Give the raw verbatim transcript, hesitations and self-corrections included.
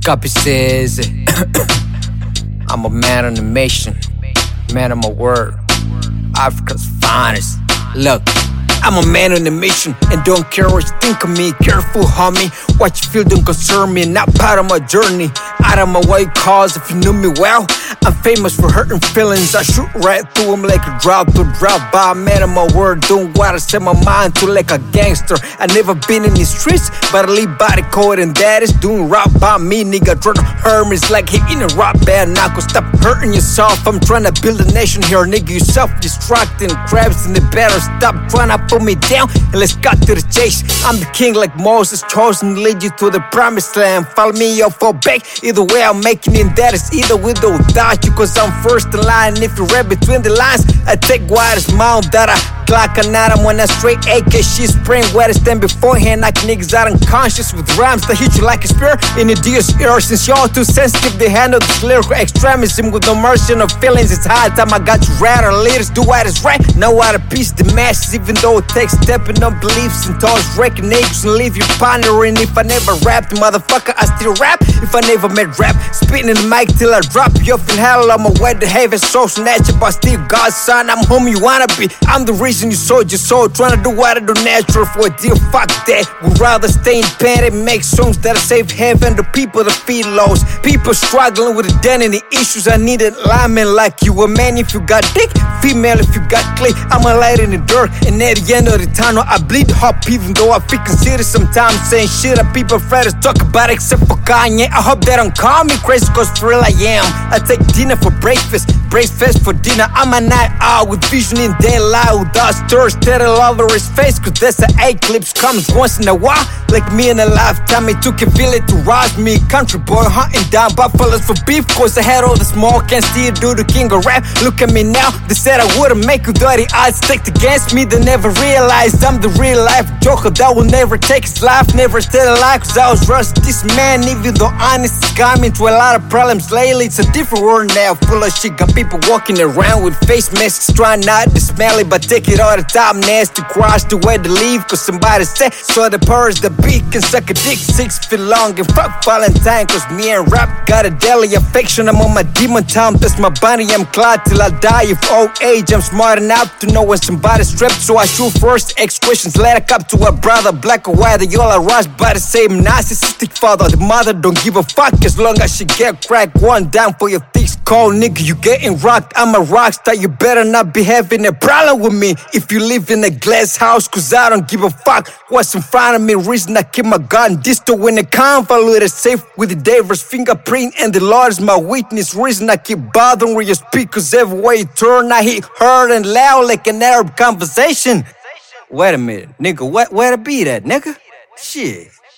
copy says I'm a man on a mission, man of my word, Africa's finest. Look, I'm a man on a mission and don't care what you think of me. Careful, homie, what you feel don't concern me. Not part of my journey, out of my way, cause if you knew me well, I'm famous for hurting feelings. I shoot right through them like a drop to drop by. Man of my word, doing what I set my mind to like a gangster. I never been in the streets, but I live by the code, and that is doing right by me. Nigga, trying to hurt me, it's like hitting a rock band. Now go stop hurting yourself. I'm trying to build a nation here, nigga. You self-destructing, crabs in the better stop trying to put me down and let's cut to the chase. I'm the king like Moses, chosen to lead you to the promised land. Follow me or fall back, either way I'm making it. That is either with or without you, cause I'm first in line. If you read between the lines, I take what is mine that I clock a night. I'm on a straight A K, she's spraying wettest than beforehand. Knock niggas out unconscious with rhymes that hit you like a spear in the Dios ear. Since y'all too sensitive, they handle this lyrical extremism with no mercy no feelings. It's high time I got you right. Our leaders do what is right, know how to piece the masses, even though it takes stepping on beliefs and toss wrecking niggas and leave you pondering. If I never rapped, motherfucker, I still rap. If I never met rap, spitting in the mic till I drop you off in hell. I'm a way to heaven, so snatch but still God's son. I'm whom you wanna be. I'm the reason you sold your soul, trying to do what I do natural for a deal. Fuck that. Would rather stay in bed and make songs that save heaven to people that feel lost. People struggling with identity issues. I need a lineman like you. A man if you got dick, female if you got clay. I'm a light in the dirt, and at the end of the tunnel I bleed hop. Even though I feel considered sometimes saying shit that people afraid to talk about, except for Kanye. I hope they don't call me crazy, cause for real I am. I take dinner for breakfast, breakfast for dinner. I'm a night owl with vision in daylight, without stars staring all over his face, cause that's an eclipse comes once in a while. Like me in a lifetime, it took a village to rise me. Country boy hunting down buffaloes for beef, cause I had all the smoke and still do the king of rap. Look at me now, they said I wouldn't make you dirty eyes stacked against me. They never realized I'm the real life joker that will never take his life, never stay alive, cause I was rushed. This man, even though honest, is got me into a lot of problems lately. It's a different world now, full of shit. Got people walking around with face masks, trying not to smell it, but take it all the time. Nasty cross the way to leave, cause somebody said so. The powers the beat can suck a dick six feet long and fuck Valentine, cause me and rap got a daily affection. I'm on my demon time, that's my body, I'm clad till I die of old age. I'm smart enough to know when somebody's strapped, so I shoot first. X questions later, up to a brother, black or white. They all are rushed by the same narcissistic father. The mother don't give a fuck as long as she get cracked. One down for your thick skull, nigga, you getting rocked. I'm a rock star, you better not be having a problem with me if you live in a glass house, cause I don't give a fuck what's in front of me. Reason I keep my gun distant when it convoluted, safe with the Davis fingerprint, and the Lord is my witness. Reason I keep bothering with your speakers everywhere you turn. I hit hard and loud like an Arab conversation. Wait a minute, nigga, what, where to be that, nigga? Shit.